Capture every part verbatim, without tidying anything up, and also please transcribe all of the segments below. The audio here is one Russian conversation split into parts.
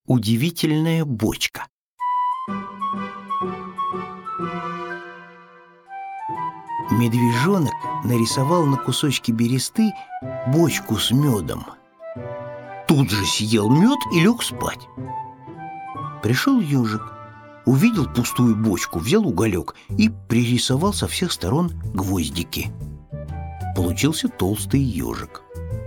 Удивительная бочка. Медвежонок нарисовал на кусочке бересты бочку с медом. Тут же съел мед и лег спать. Пришел ежик, увидел пустую бочку, взял уголек и пририсовал со всех сторон гвоздики. Получился толстый ежик.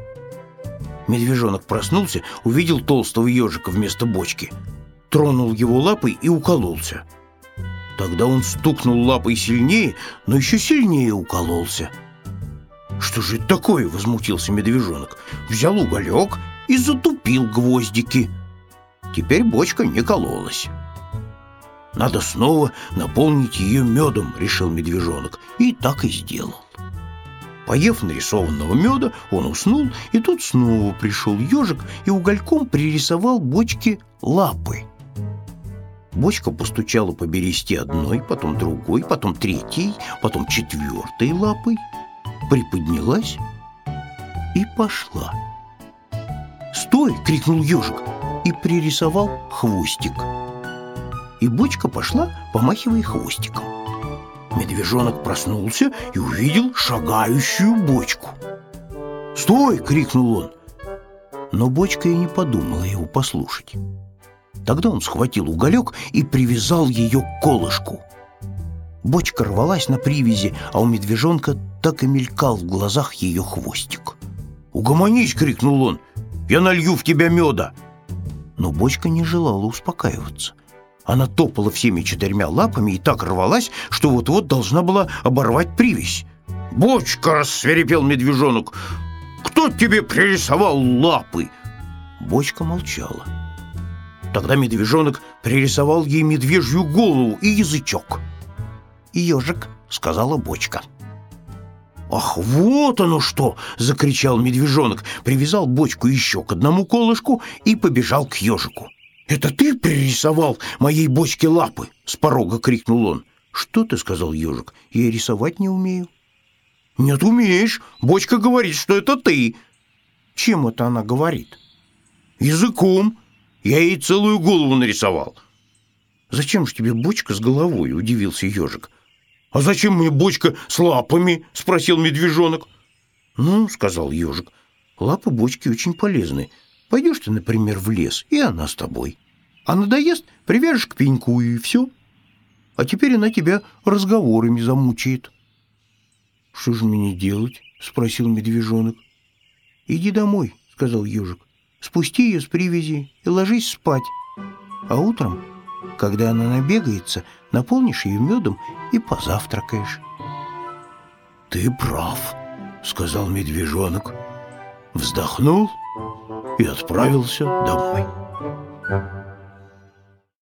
Медвежонок проснулся, увидел толстого ежика вместо бочки, тронул его лапой и укололся. Тогда он стукнул лапой сильнее, но еще сильнее укололся. «Что же это такое?» — возмутился медвежонок. Взял уголек и затупил гвоздики. Теперь бочка не кололась. «Надо снова наполнить ее медом», — решил медвежонок, и так и сделал. Поев нарисованного меда, он уснул, и тут снова пришел ежик и угольком пририсовал бочке лапы. Бочка постучала по бересте одной, потом другой, потом третьей, потом четвертой лапой, приподнялась и пошла. «Стой!» — крикнул ежик и пририсовал хвостик. И бочка пошла, помахивая хвостиком. Медвежонок проснулся и увидел шагающую бочку. «Стой!» — крикнул он. Но бочка и не подумала его послушать. Тогда он схватил уголек и привязал ее к колышку. Бочка рвалась на привязи, а у медвежонка так и мелькал в глазах ее хвостик. «Угомонись!» — крикнул он. «Я налью в тебя меда!» Но бочка не желала успокаиваться. Она топала всеми четырьмя лапами и так рвалась, что вот-вот должна была оборвать привязь. «Бочка!» — рассвирепел медвежонок. «Кто тебе пририсовал лапы?» Бочка молчала. Тогда медвежонок пририсовал ей медвежью голову и язычок. «Ежик!» — сказала бочка. «Ах, вот оно что!» — закричал медвежонок, привязал бочку еще к одному колышку и побежал к ежику. «Это ты пририсовал моей бочке лапы?» — с порога крикнул он. «Что ты?» — сказал ежик. «Я и рисовать не умею». «Нет, умеешь. Бочка говорит, что это ты». «Чем это она говорит?» «Языком. Я ей целую голову нарисовал». «Зачем же тебе бочка с головой?» — удивился ежик. «А зачем мне бочка с лапами?» — спросил медвежонок. «Ну, — сказал ежик, — лапы бочки очень полезны. Пойдешь ты, например, в лес, и она с тобой. А надоест, привяжешь к пеньку, и все. А теперь она тебя разговорами замучает». «Что же мне делать?» — спросил медвежонок. «Иди домой, — сказал ежик. Спусти ее с привязи и ложись спать. А утром, когда она набегается, наполнишь ее медом и позавтракаешь». «Ты прав, — сказал медвежонок, вздохнул и отправился домой.